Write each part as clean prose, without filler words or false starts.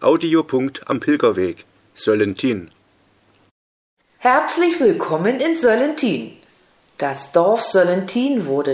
Audiopunkt am Pilgerweg, Söllenthin. Herzlich willkommen in Söllenthin. Das Dorf Söllenthin wurde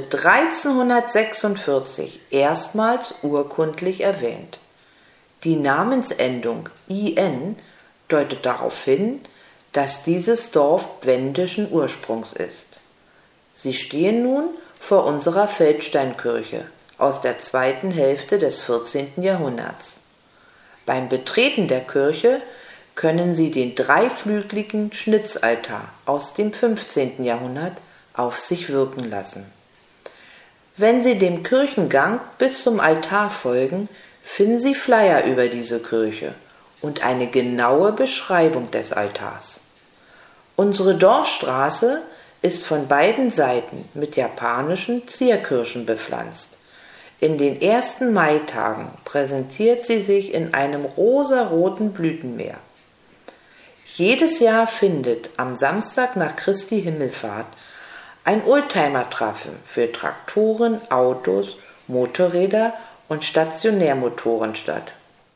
1346 erstmals urkundlich erwähnt. Die Namensendung IN deutet darauf hin, dass dieses Dorf wendischen Ursprungs ist. Sie stehen nun vor unserer Feldsteinkirche aus der zweiten Hälfte des 14. Jahrhunderts. Beim Betreten der Kirche können Sie den dreiflügeligen Schnitzaltar aus dem 15. Jahrhundert auf sich wirken lassen. Wenn Sie dem Kirchengang bis zum Altar folgen, finden Sie Flyer über diese Kirche und eine genaue Beschreibung des Altars. Unsere Dorfstraße ist von beiden Seiten mit japanischen Zierkirschen bepflanzt. In den ersten Maitagen präsentiert sie sich in einem rosaroten Blütenmeer. Jedes Jahr findet am Samstag nach Christi Himmelfahrt ein Oldtimer-Treffen für Traktoren, Autos, Motorräder und Stationärmotoren statt.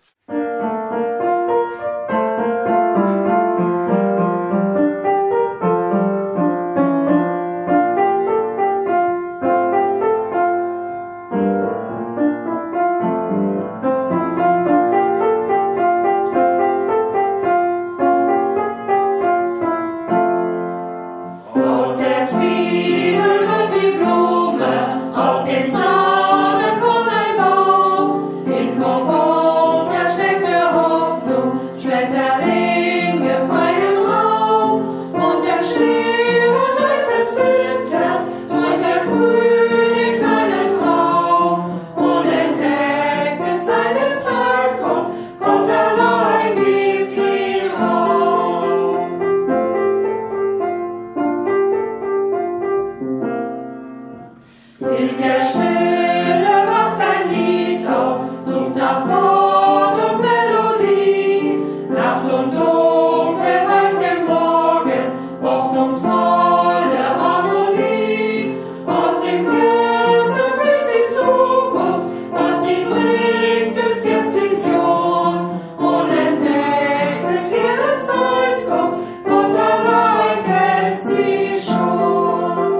Aus der Zwiebel wird die Blume, aus dem Samen kommt ein Baum. Im Kokos versteckt der Hoffnung, Schmetterlinge frei im Raum. Und der Schnee und Eis des Winters träumt der Frühling seinen Traum. Unentdeckt, bis seine Zeit kommt, Gott allein gibt den Raum. In der Stille wacht ein Lied auf, sucht nach Wort und Melodie. Nacht und Dunkel weicht dem Morgen, hoffnungsvolle Harmonie. Aus dem Kissen fließt die Zukunft, was sie bringt, ist jetzt Vision. Unentdeckt, bis ihre Zeit kommt, Gott allein kennt sie schon.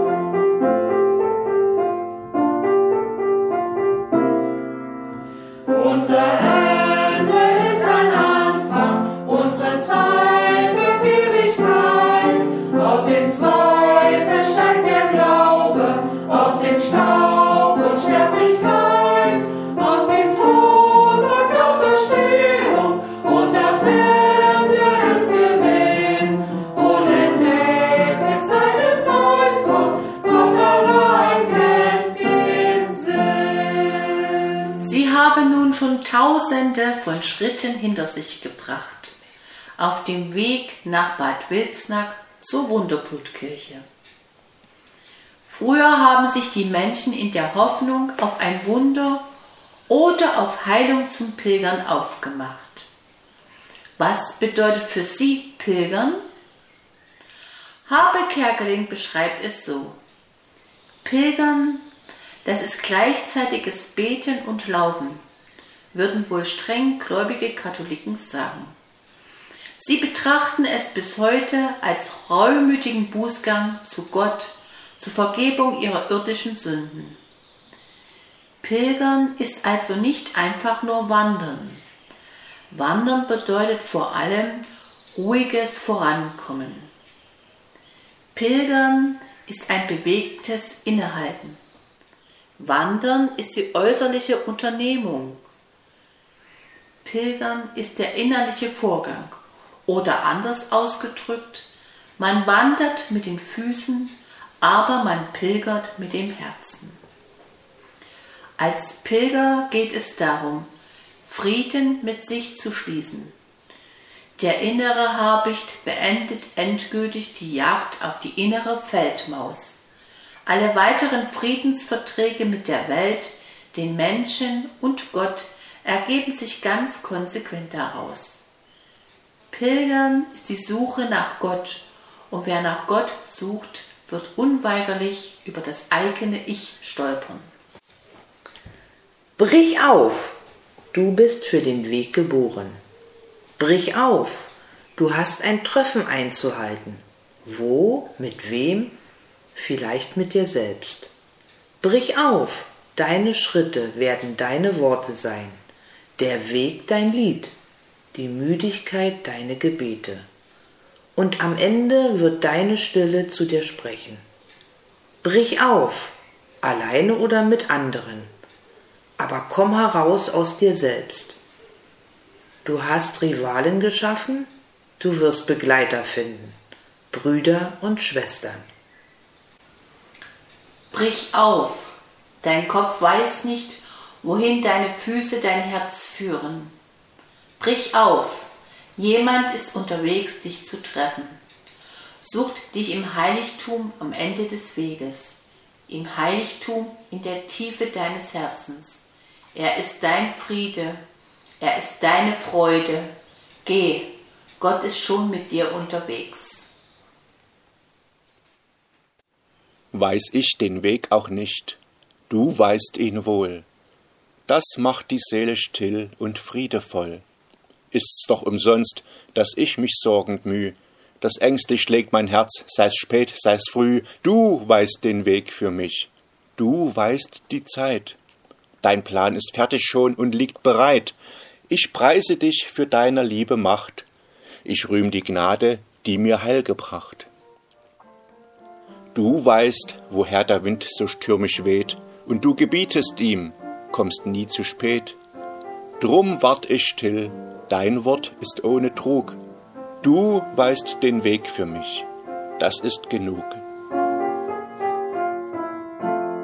Unser Ende ist ein Anfang, unsere Zeit birgt Ewigkeit. Aus dem Zweifel steigt der Glaube, aus dem Staub Unsterblichkeit, aus dem Tod Verkauf Verstehung und das Ende ist Gewinn. Unentdeckt, bis seine Zeit kommt, Gott allein kennt den Sinn. Sie haben nun schon Tausende von Schritten hinter sich gebracht, auf dem Weg nach Bad Wilsnack zur Wunderblutkirche. Früher haben sich die Menschen in der Hoffnung auf ein Wunder oder auf Heilung zum Pilgern aufgemacht. Was bedeutet für Sie Pilgern? Habe Kerkeling beschreibt es so: Pilgern, das ist gleichzeitiges Beten und Laufen, würden wohl streng gläubige Katholiken sagen. Sie betrachten es bis heute als reumütigen Bußgang zu Gott, zur Vergebung ihrer irdischen Sünden. Pilgern ist also nicht einfach nur Wandern. Wandern bedeutet vor allem ruhiges Vorankommen. Pilgern ist ein bewegtes Innehalten. Wandern ist die äußerliche Unternehmung. Pilgern ist der innerliche Vorgang. Oder anders ausgedrückt, man wandert mit den Füßen, aber man pilgert mit dem Herzen. Als Pilger geht es darum, Frieden mit sich zu schließen. Der innere Habicht beendet endgültig die Jagd auf die innere Feldmaus. Alle weiteren Friedensverträge mit der Welt, den Menschen und Gott ergeben sich ganz konsequent daraus. Pilgern ist die Suche nach Gott, und wer nach Gott sucht, wird unweigerlich über das eigene Ich stolpern. Brich auf, du bist für den Weg geboren. Brich auf, du hast ein Treffen einzuhalten. Wo, mit wem? Vielleicht mit dir selbst. Brich auf, deine Schritte werden deine Worte sein, der Weg dein Lied, die Müdigkeit deine Gebete. Und am Ende wird deine Stille zu dir sprechen. Brich auf, alleine oder mit anderen, aber komm heraus aus dir selbst. Du hast Rivalen geschaffen, du wirst Begleiter finden, Brüder und Schwestern. Brich auf, dein Kopf weiß nicht, wohin deine Füße dein Herz führen. Brich auf, jemand ist unterwegs, dich zu treffen. Sucht dich im Heiligtum am Ende des Weges, im Heiligtum in der Tiefe deines Herzens. Er ist dein Friede, er ist deine Freude. Geh, Gott ist schon mit dir unterwegs. Weiß ich den Weg auch nicht, du weißt ihn wohl. Das macht die Seele still und friedevoll. Ist's doch umsonst, dass ich mich sorgend müh, dass ängstlich schlägt mein Herz, sei's spät, sei's früh. Du weißt den Weg für mich, du weißt die Zeit. Dein Plan ist fertig schon und liegt bereit. Ich preise dich für deiner Liebe Macht. Ich rühm die Gnade, die mir Heil gebracht. Du weißt, woher der Wind so stürmisch weht, und du gebietest ihm, kommst nie zu spät. Drum wart ich still, dein Wort ist ohne Trug. Du weißt den Weg für mich, das ist genug.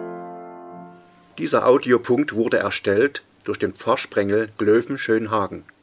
Dieser Audiopunkt wurde erstellt durch den Pfarrsprengel Glöven-Schönhagen.